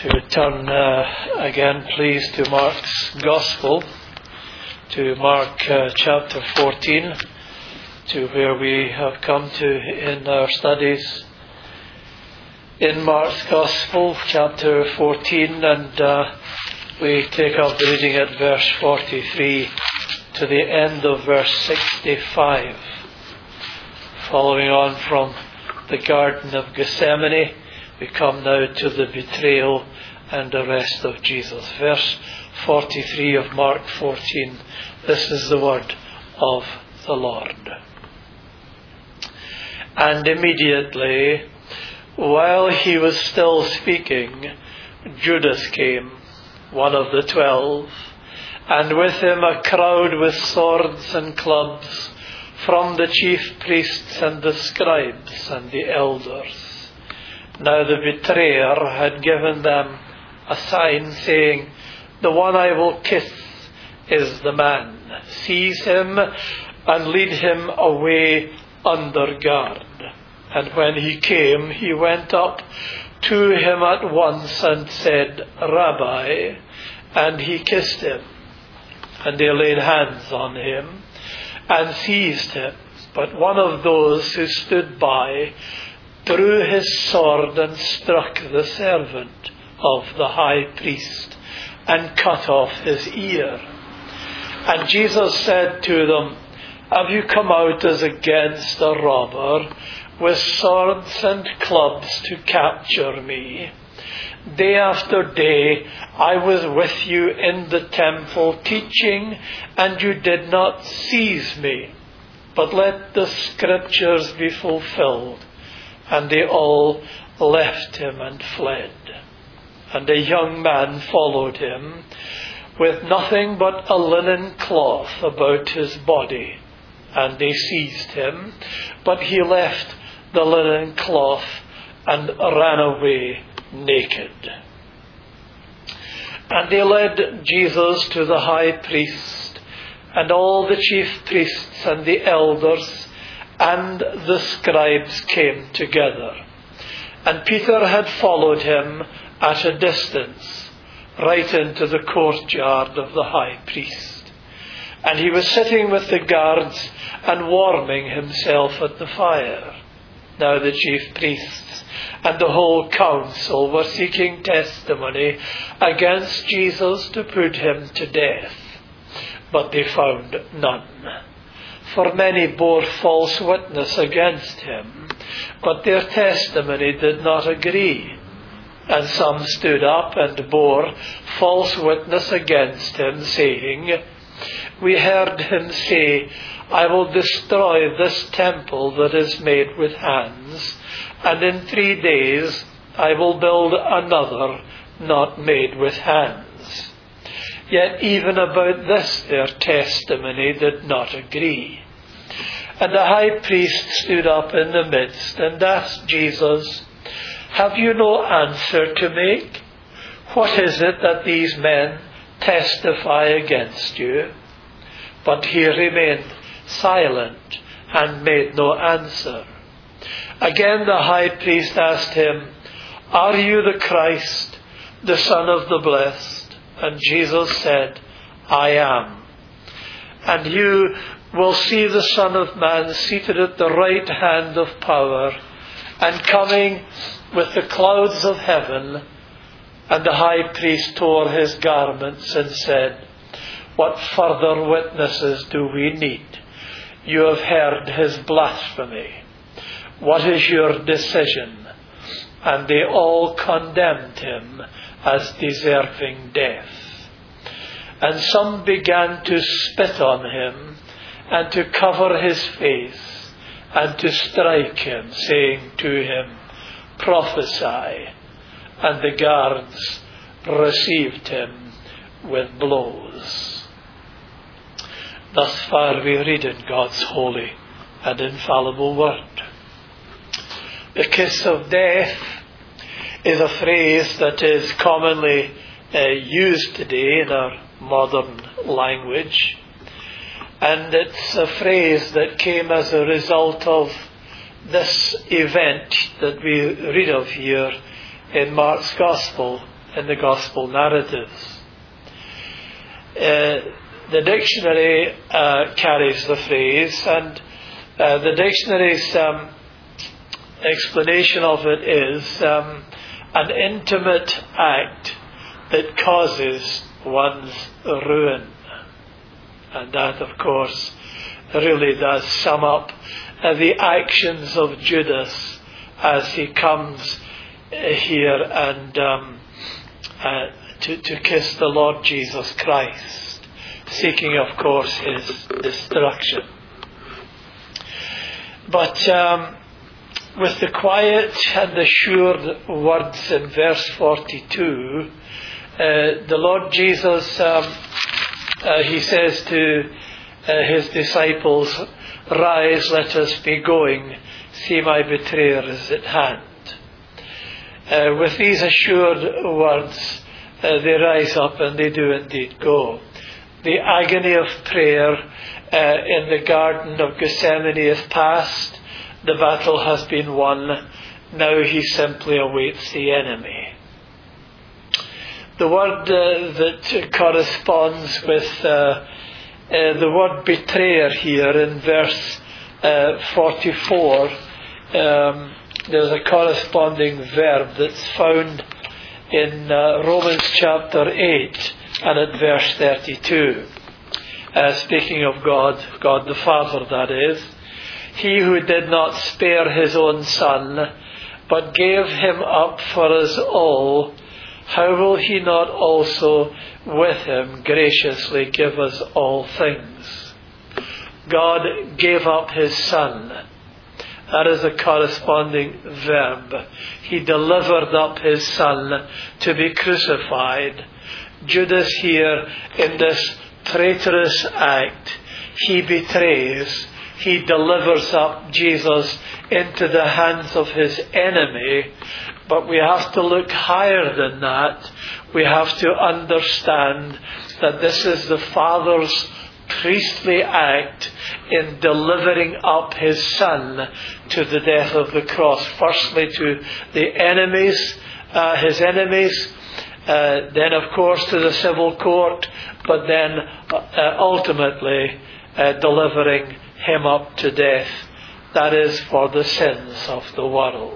If you would turn again, please, to Mark's Gospel, to Mark chapter 14, to where we have come to in our studies in Mark's Gospel, chapter 14, and we take up the reading at verse 43 to the end of verse 65. Following on from the Garden of Gethsemane, we come now to the betrayal and arrest of Jesus. Verse 43 of Mark 14. This is the word of the Lord. And immediately, while he was still speaking, Judas came, one of the 12, and with him a crowd with swords and clubs from the chief priests and the scribes and the elders. Now the betrayer had given them a sign, saying, "The one I will kiss is the man. Seize him and lead him away under guard." And when he came, he went up to him at once and said, "Rabbi," and he kissed him. And they laid hands on him and seized him. But one of those who stood by drew his sword and struck the servant of the high priest and cut off his ear. And Jesus said to them, "Have you come out as against a robber with swords and clubs to capture me? Day after day I was with you in the temple teaching, and you did not seize me. But let the scriptures be fulfilled." And they all left him and fled. And a young man followed him, with nothing but a linen cloth about his body. And they seized him, but he left the linen cloth and ran away naked. And they led Jesus to the high priest, and all the chief priests and the elders and the scribes came together. And Peter had followed him at a distance, right into the courtyard of the high priest. And he was sitting with the guards and warming himself at the fire. Now the chief priests and the whole council were seeking testimony against Jesus to put him to death. But they found none. For many bore false witness against him, but their testimony did not agree. And some stood up and bore false witness against him, saying, "We heard him say, 'I will destroy this temple that is made with hands, and in 3 days I will build another not made with hands.' Yet even about this their testimony did not agree. And the high priest stood up in the midst and asked Jesus, 'Have you no answer to make? What is it that these men testify against you?' But he remained silent and made no answer. Again the high priest asked him, 'Are you the Christ, the Son of the Blessed?' And Jesus said, 'I am. And you will see the Son of Man seated at the right hand of power and coming with the clouds of heaven.' And the high priest tore his garments and said, 'What further witnesses do we need? You have heard his blasphemy. What is your decision?' And they all condemned him as deserving death. And some began to spit on him and to cover his face and to strike him, saying to him, 'Prophesy.' And the guards received him with blows." Thus far we read in God's holy and infallible word. The kiss of death is a phrase that is commonly used today in our modern language. And it's a phrase that came as a result of this event that we read of here in Mark's Gospel in the Gospel narratives. The dictionary carries the phrase, and the dictionary's explanation of it is an intimate act that causes one's ruin. And that, of course, really does sum up the actions of Judas as he comes here and to kiss the Lord Jesus Christ, seeking, of course, his destruction. But with the quiet and assured words in verse 42, the Lord Jesus, he says to his disciples, "Rise, let us be going. See, my betrayer is at hand." With these assured words, they rise up and they do indeed go. The agony of prayer in the Garden of Gethsemane is past. The battle has been won. Now he simply awaits the enemy. The word that corresponds with the word betrayer here in verse 44, there's a corresponding verb that's found in Romans chapter 8 and at verse 32. Speaking of God the Father, that is, "He who did not spare his own Son, but gave him up for us all, how will he not also with him graciously give us all things?" God gave up his Son. That is a corresponding verb. He delivered up his Son to be crucified. Judas here, in this traitorous act, he betrays, he delivers up Jesus into the hands of his enemy. But we have to look higher than that. We have to understand that this is the Father's priestly act in delivering up his Son to the death of the cross. Firstly to the enemies, his enemies, then of course to the civil court, but then ultimately delivering him up to death. That is for the sins of the world.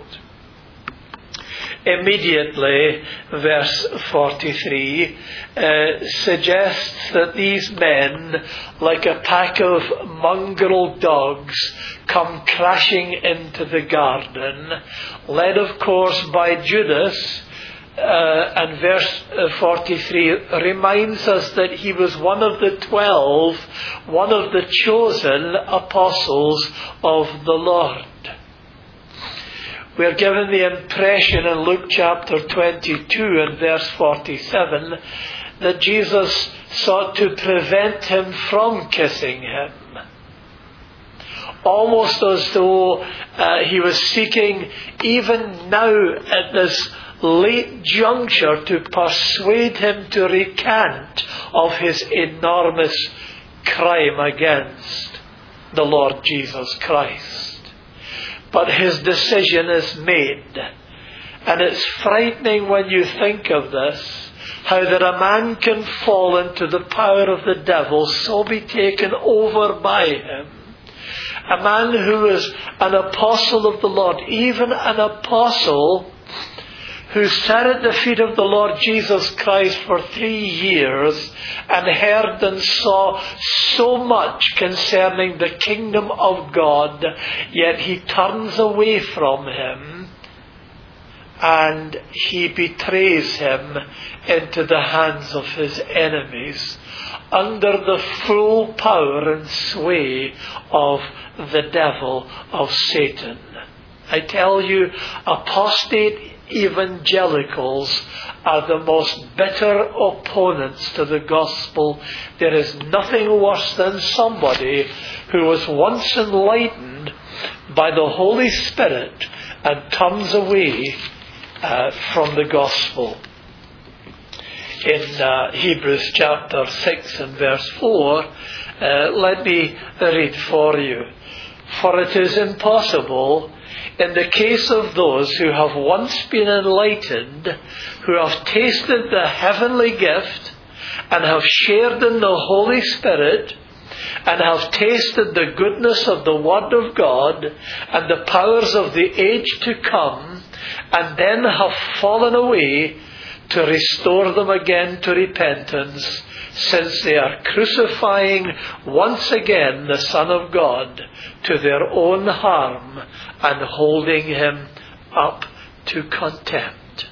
Immediately, verse 43 suggests that these men, like a pack of mongrel dogs, come crashing into the garden, led of course by Judas. And verse 43 reminds us that he was one of the 12, one of the chosen apostles of the Lord. We are given the impression in Luke chapter 22 and verse 47 that Jesus sought to prevent him from kissing him. Almost as though he was seeking, even now at this late juncture, to persuade him to recant of his enormous crime against the Lord Jesus Christ. But his decision is made. And it's frightening when you think of this, how that a man can fall into the power of the devil, so be taken over by him. A man who is an apostle of the Lord, even an apostle who sat at the feet of the Lord Jesus Christ for 3 years and heard and saw so much concerning the kingdom of God, yet he turns away from him and he betrays him into the hands of his enemies under the full power and sway of the devil, of Satan. I tell you, apostate evangelicals are the most bitter opponents to the gospel. There is nothing worse than somebody who was once enlightened by the Holy Spirit and turns away from the gospel. In Hebrews chapter 6 and verse 4, let me read for you. For it is impossible, in the case of those who have once been enlightened, who have tasted the heavenly gift, and have shared in the Holy Spirit, and have tasted the goodness of the Word of God, and the powers of the age to come, and then have fallen away, to restore them again to repentance, since they are crucifying once again the Son of God to their own harm, and holding him up to contempt.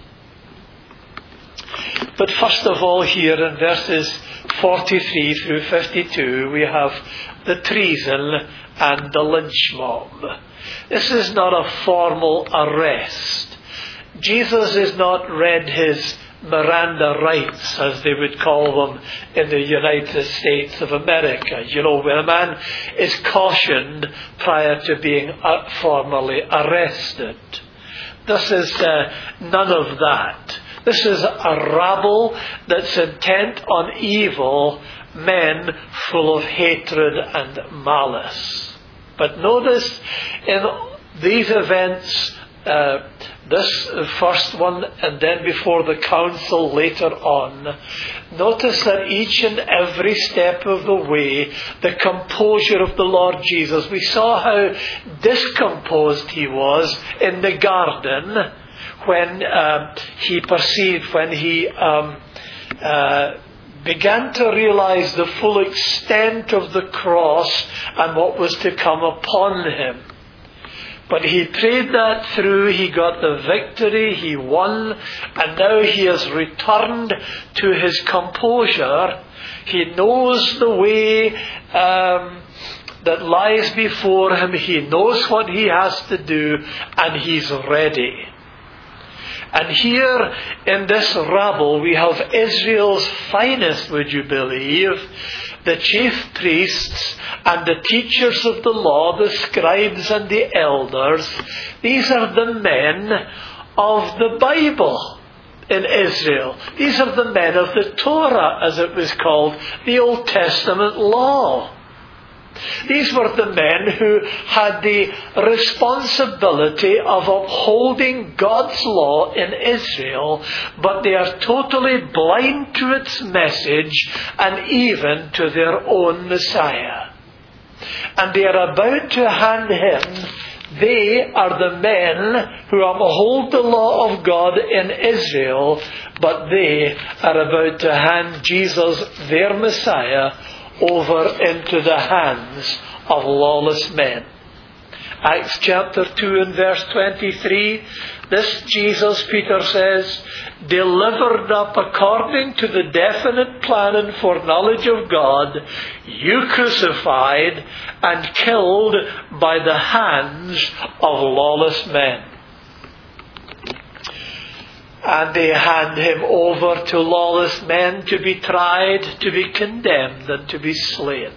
But first of all, here in verses 43 through 52, we have the treason and the lynch mob. This is not a formal arrest. Jesus is not read his Miranda rights, as they would call them in the United States of America. You know, when a man is cautioned prior to being formally arrested. This is none of that. This is a rabble that's intent on evil, men full of hatred and malice. But notice in these events, this first one and then before the council later on, notice that each and every step of the way, the composure of the Lord Jesus, we saw how discomposed he was in the garden when he perceived, when he began to realize the full extent of the cross and what was to come upon him. But he prayed that through, he got the victory, he won, and now he has returned to his composure. He knows the way that lies before him, he knows what he has to do, and he's ready. And here in this rabble we have Israel's finest, would you believe, the chief priests and the teachers of the law, the scribes and the elders. These are the men of the Bible in Israel. These are the men of the Torah, as it was called, the Old Testament law. These were the men who had the responsibility of upholding God's law in Israel, but they are totally blind to its message and even to their own Messiah. And they are about to hand him. They are the men who uphold the law of God in Israel, but they are about to hand Jesus, their Messiah, over into the hands of lawless men. Acts chapter 2 and verse 23, this Jesus, Peter says, delivered up according to the definite plan and foreknowledge of God, you crucified and killed by the hands of lawless men. And they hand him over to lawless men to be tried, to be condemned, and to be slain.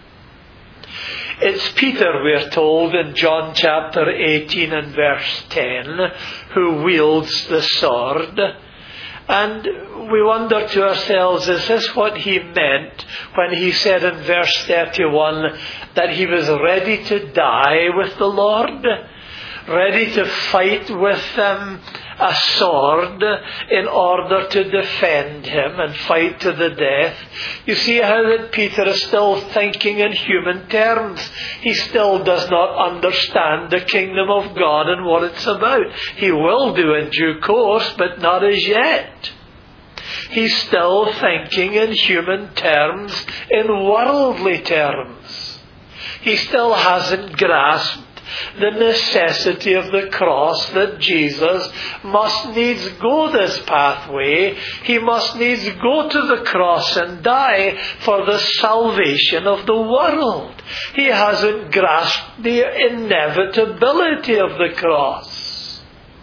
It's Peter, we're told in John chapter 18 and verse 10, who wields the sword. And we wonder to ourselves, is this what he meant when he said in verse 31 that he was ready to die with the Lord? Ready to fight with a sword in order to defend him and fight to the death. You see how that Peter is still thinking in human terms. He still does not understand the kingdom of God and what it's about. He will do in due course, but not as yet. He's still thinking in human terms, in worldly terms. He still hasn't grasped the necessity of the cross, that Jesus must needs go this pathway. He must needs go to the cross and die for the salvation of the world. He hasn't grasped the inevitability of the cross.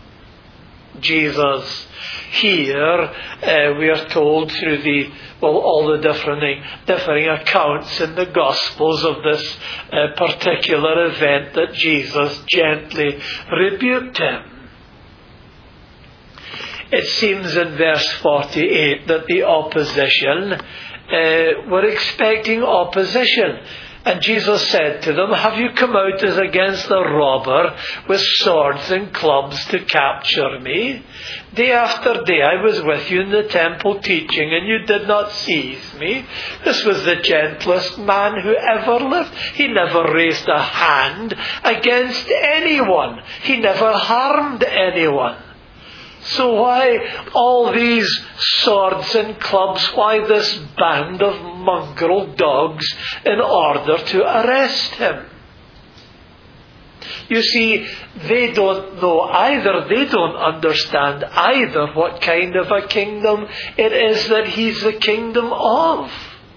Jesus here, we are told through all the differing accounts in the Gospels of this particular event, that Jesus gently rebuked him. It seems in verse 48 that the opposition were expecting opposition. And Jesus said to them, "Have you come out as against a robber with swords and clubs to capture me? Day after day I was with you in the temple teaching, and you did not seize me. This was the gentlest man who ever lived. He never raised a hand against anyone. He never harmed anyone. So why all these swords and clubs? Why this band of mongrel dogs in order to arrest him?" You see, they don't know either. They don't understand either what kind of a kingdom it is that he's the kingdom of.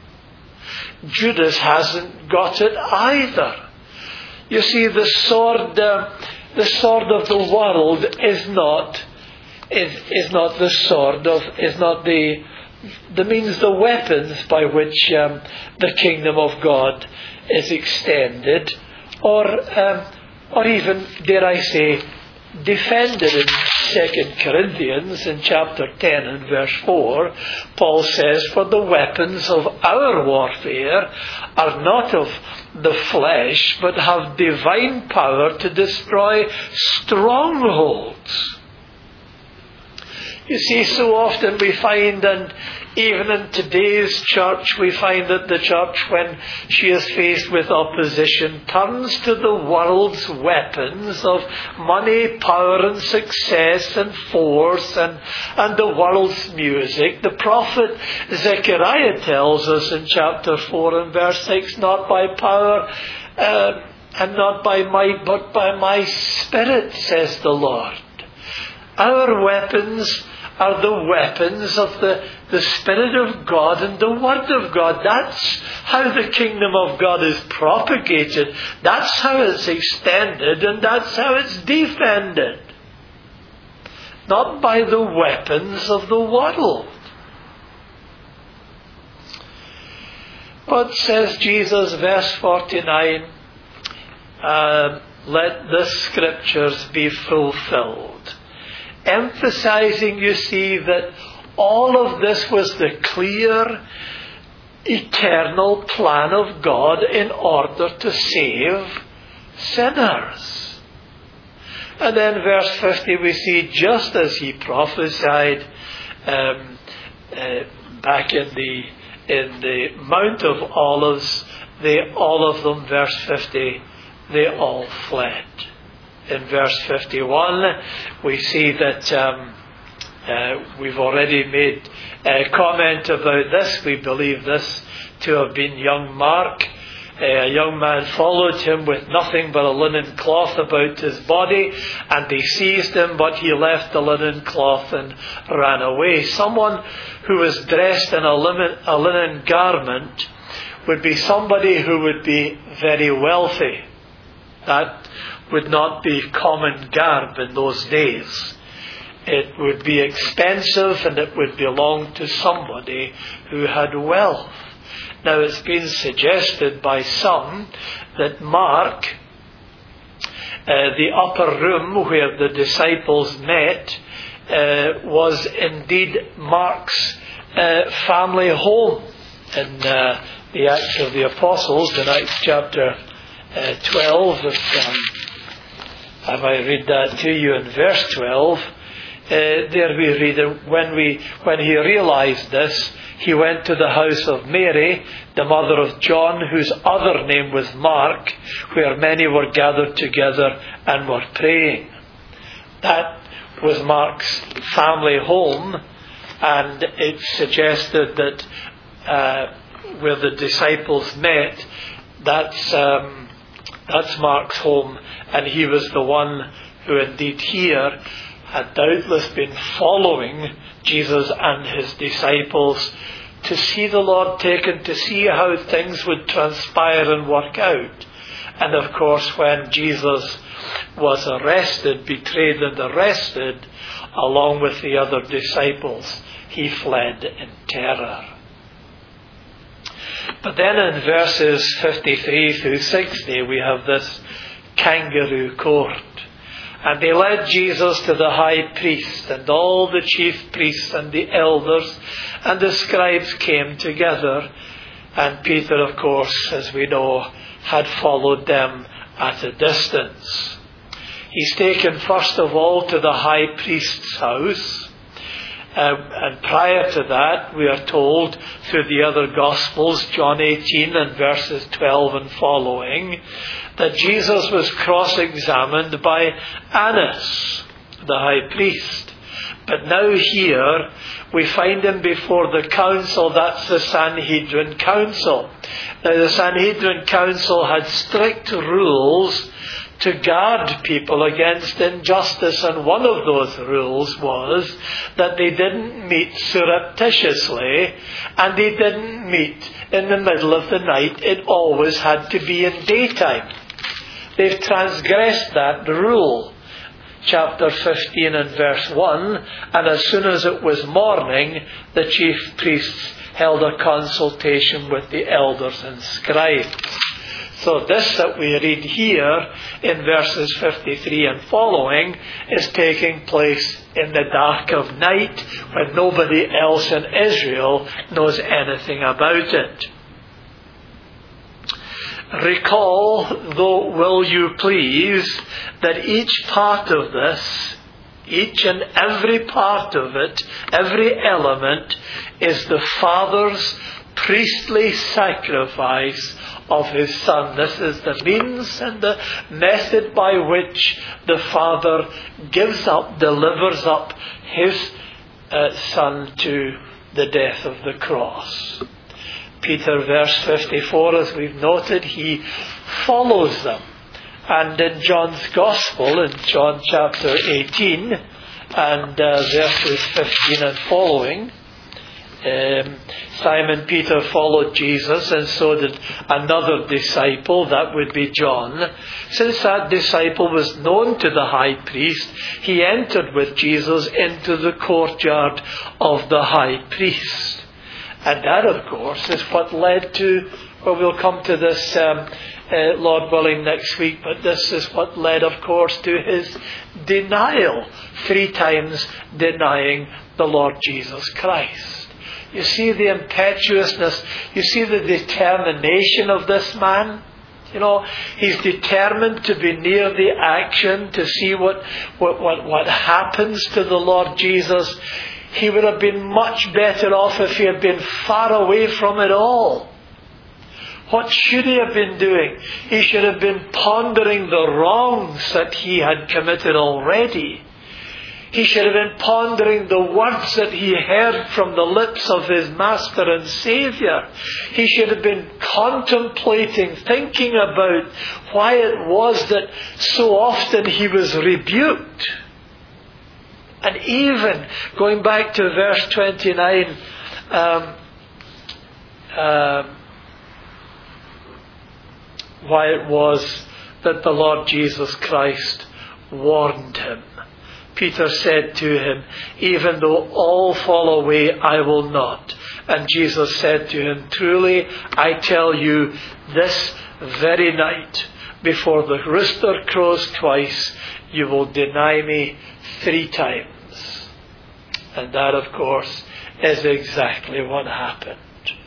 Judas hasn't got it either. You see, the sword of the world is not the sword of, is not the means, the weapons by which the kingdom of God is extended, or even, dare I say, defended. In 2 Corinthians, in chapter 10 and verse 4, Paul says, "For the weapons of our warfare are not of the flesh, but have divine power to destroy strongholds." You see, so often we find, and even in today's church, we find that the church, when she is faced with opposition, turns to the world's weapons of money, power and success and force and the world's music. The prophet Zechariah tells us in chapter 4 and verse 6, "Not by power and not by might, but by my Spirit, says the Lord." Our weapons are the weapons of the Spirit of God and the Word of God. That's how the kingdom of God is propagated. That's how it's extended, and that's how it's defended. Not by the weapons of the world. But, says Jesus, verse 49, "Let the Scriptures be fulfilled." Emphasizing, you see, that all of this was the clear, eternal plan of God in order to save sinners. And then verse 50 we see, just as he prophesied back in the Mount of Olives, all of them, verse 50, they all fled. In verse 51, we see that we've already made a comment about this. We believe this to have been young Mark. A young man followed him with nothing but a linen cloth about his body, and they seized him, but he left the linen cloth and ran away. Someone who was dressed in a linen garment would be somebody who would be very wealthy. That would not be common garb in those days. It would be expensive, and it would belong to somebody who had wealth. Now, it's been suggested by some that Mark, the upper room where the disciples met, was indeed Mark's family home. In the Acts of the Apostles, in Acts chapter 12, I might read that to you in verse 12. There we read, when he realized this, he went to the house of Mary, the mother of John, whose other name was Mark, where many were gathered together and were praying. That was Mark's family home, and it suggested that where the disciples met, that's Mark's home, and he was the one who indeed here had doubtless been following Jesus and his disciples to see the Lord taken, to see how things would transpire and work out. And of course, when Jesus was arrested, betrayed and arrested, along with the other disciples, he fled in terror. But then in verses 53 through 60, we have this kangaroo court. And they led Jesus to the high priest, and all the chief priests and the elders and the scribes came together. And Peter, of course, as we know, had followed them at a distance. He's taken first of all to the high priest's house. And prior to that, we are told through the other Gospels, John 18 and verses 12 and following, that Jesus was cross-examined by Annas, the high priest. But now here, we find him before the council. That's the Sanhedrin Council. Now, the Sanhedrin Council had strict rules to guard people against injustice, and one of those rules was that they didn't meet surreptitiously, and they didn't meet in the middle of the night. It always had to be in daytime. They've transgressed that rule. Chapter 15 and verse 1, and as soon as it was morning, the chief priests held a consultation with the elders and scribes. So this that we read here in verses 53 and following is taking place in the dark of night when nobody else in Israel knows anything about it. Recall, though, will you please, that each part of this, each and every part of it, every element, is the Father's priestly sacrifice of His Son. This is the means and the method by which the Father gives up, delivers up His Son to the death of the cross. Peter, verse 54, as we've noted, he follows them. And in John's Gospel, in John chapter 18, and verses 15 and following, Simon Peter followed Jesus, and so did another disciple, that would be John. Since that disciple was known to the high priest, he entered with Jesus into the courtyard of the high priest. And that, of course, is what led to, well, we'll come to this, Lord willing, next week, but this is what led, of course, to his denial, 3 times denying the Lord Jesus Christ. You see the impetuousness, you see the determination of this man. You know, he's determined to be near the action, to see what happens to the Lord Jesus. He would have been much better off if he had been far away from it all. What should he have been doing? He should have been pondering the wrongs that he had committed already. He should have been pondering the words that he heard from the lips of his Master and Saviour. He should have been contemplating, thinking about why it was that so often he was rebuked. And even going back to verse 29, why it was that the Lord Jesus Christ warned him. Peter said to him, even though all fall away, I will not. And Jesus said to him, truly, I tell you, this very night, before the rooster crows twice, you will deny me 3 times. And that, of course, is exactly what happened.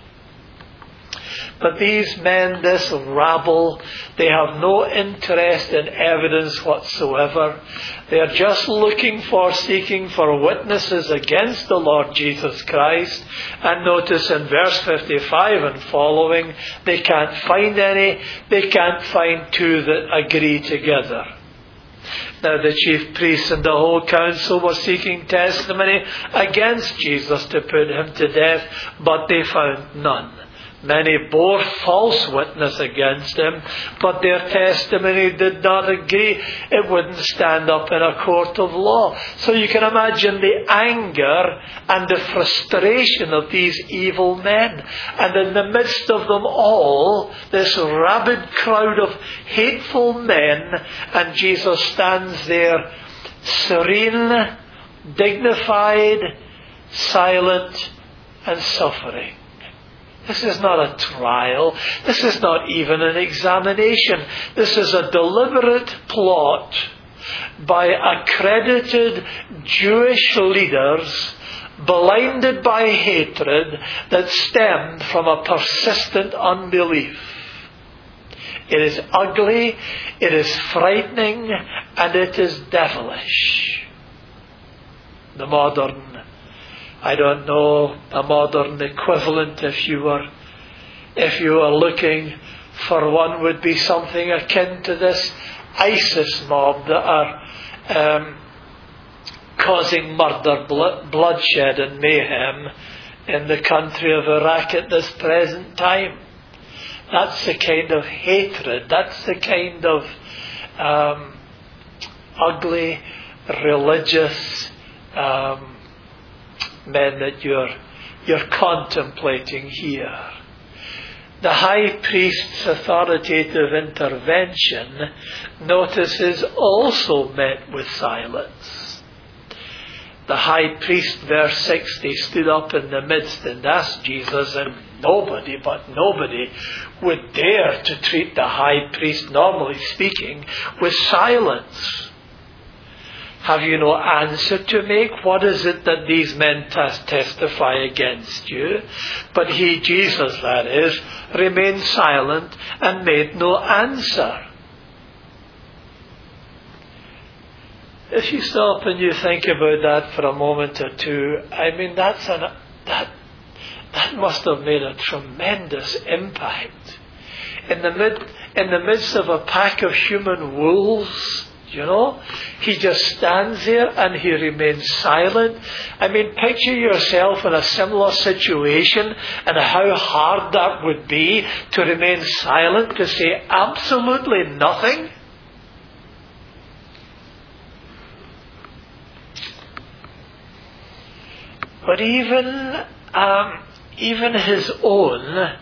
But these men, this rabble, they have no interest in evidence whatsoever. They are just seeking for witnesses against the Lord Jesus Christ. And notice in verse 55 and following, they can't find any. They can't find 2 that agree together. Now the chief priests and the whole council were seeking testimony against Jesus to put him to death, but they found none. Many bore false witness against him, but their testimony did not agree. It wouldn't stand up in a court of law. So you can imagine the anger and the frustration of these evil men. And in the midst of them all, this rabid crowd of hateful men, and Jesus stands there serene, dignified, silent, and suffering. This is not a trial. This is not even an examination. This is a deliberate plot by accredited Jewish leaders blinded by hatred that stemmed from a persistent unbelief. It is ugly, it is frightening, and it is devilish. The modern, I don't know, a modern equivalent, if you were looking for one, would be something akin to this ISIS mob that are causing murder, bloodshed and mayhem in the country of Iraq at this present time. That's the kind of hatred, that's the kind of ugly, religious men that you're contemplating here. The high priest's authoritative intervention, notice, is also met with silence. The high priest, verse 60, stood up in the midst and asked Jesus, and nobody would dare to treat the high priest, normally speaking, with silence. Have you no answer to make? What is it that these men testify against you? But he, Jesus that is, remained silent and made no answer. If you stop and you think about that for a moment or two, I mean, that must have made a tremendous impact. In the midst of a pack of human wolves, he just stands there and he remains silent. I mean, picture yourself in a similar situation and how hard that would be to remain silent, to say absolutely nothing. But even his own,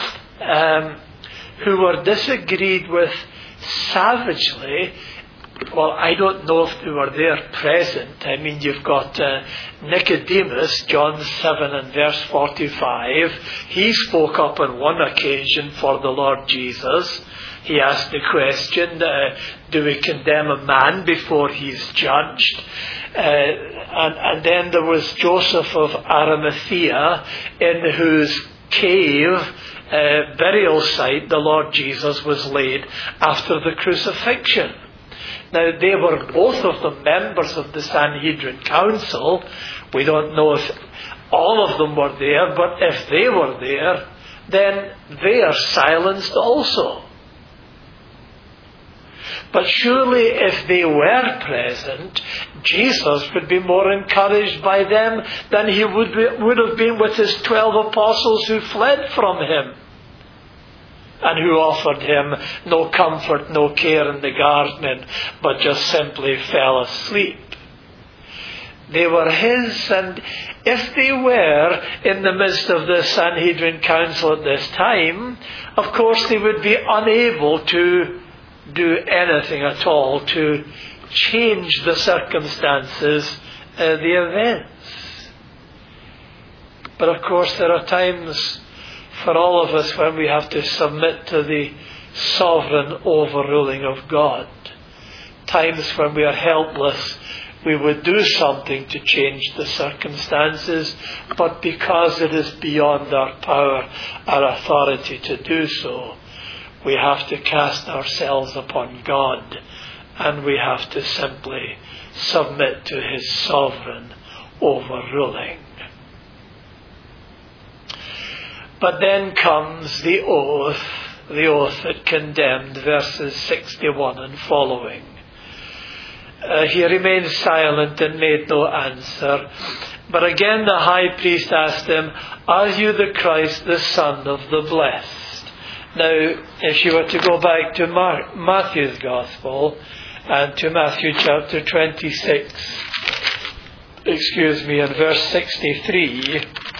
who were disagreed with savagely, well, I don't know if they were there present. I mean, you've got Nicodemus, John 7 and verse 45. He spoke up on one occasion for the Lord Jesus. He asked the question, do we condemn a man before he's judged? And then there was Joseph of Arimathea, in whose cave burial site the Lord Jesus was laid after the crucifixion. Now, they were both of them members of the Sanhedrin Council. We don't know if all of them were there, but if they were there, then they are silenced also. But surely if they were present, Jesus would be more encouraged by them than he would have been with his 12 apostles who fled from him, and who offered him no comfort, no care in the garden, but just simply fell asleep. They were his, and if they were in the midst of the Sanhedrin Council at this time, of course they would be unable to do anything at all to change the circumstances, the events. But of course there are times for all of us when we have to submit to the sovereign overruling of God. Times when we are helpless, we would do something to change the circumstances, but because it is beyond our power, our authority to do so, we have to cast ourselves upon God, and we have to simply submit to his sovereign overruling. But then comes the oath that condemned, verses 61 and following. He remained silent and made no answer. But again the high priest asked him, "Are you the Christ, the Son of the Blessed?" Now, if you were to go back to Matthew's Gospel, and to Matthew chapter 26, in verse 63,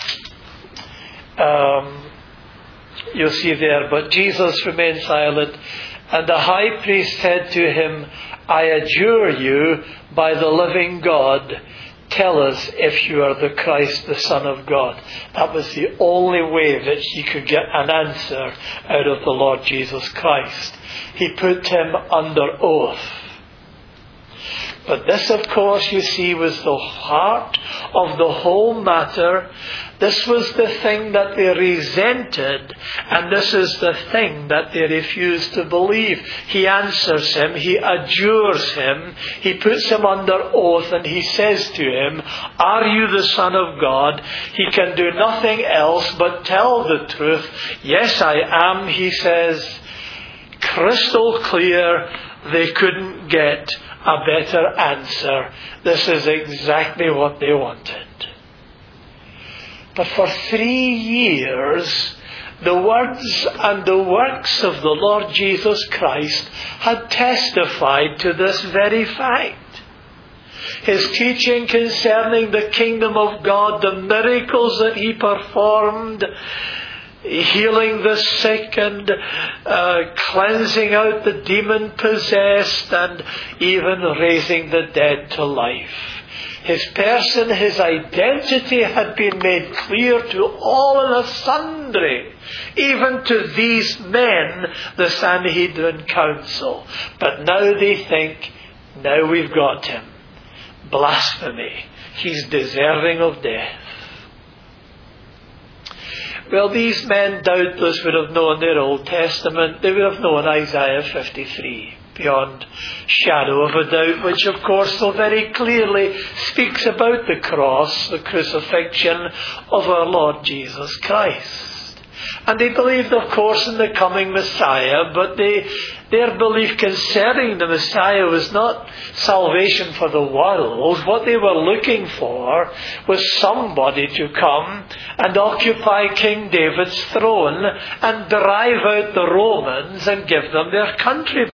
you'll see there, "But Jesus remained silent, and the high priest said to him, 'I adjure you by the living God, tell us if you are the Christ, the Son of God.'" That was the only way that he could get an answer out of the Lord Jesus Christ. He put him under oath. But this, of course, you see, was the heart of the whole matter. This was the thing that they resented, and this is the thing that they refused to believe. He answers him, he adjures him, he puts him under oath, and he says to him, "Are you the Son of God?" He can do nothing else but tell the truth. "Yes, I am," he says. Crystal clear. They couldn't get a better answer. This is exactly what they wanted. But for 3 years, the words and the works of the Lord Jesus Christ had testified to this very fact. His teaching concerning the kingdom of God, the miracles that he performed, healing the sick and cleansing out the demon-possessed and even raising the dead to life. His person, his identity had been made clear to all and sundry, even to these men, the Sanhedrin Council. But now they think, now we've got him. Blasphemy. He's deserving of death. Well, these men doubtless would have known their Old Testament. They would have known Isaiah 53, beyond shadow of a doubt, which of course so very clearly speaks about the cross, the crucifixion of our Lord Jesus Christ. And they believed, of course, in the coming Messiah, but their belief concerning the Messiah was not salvation for the world. What they were looking for was somebody to come and occupy King David's throne and drive out the Romans and give them their country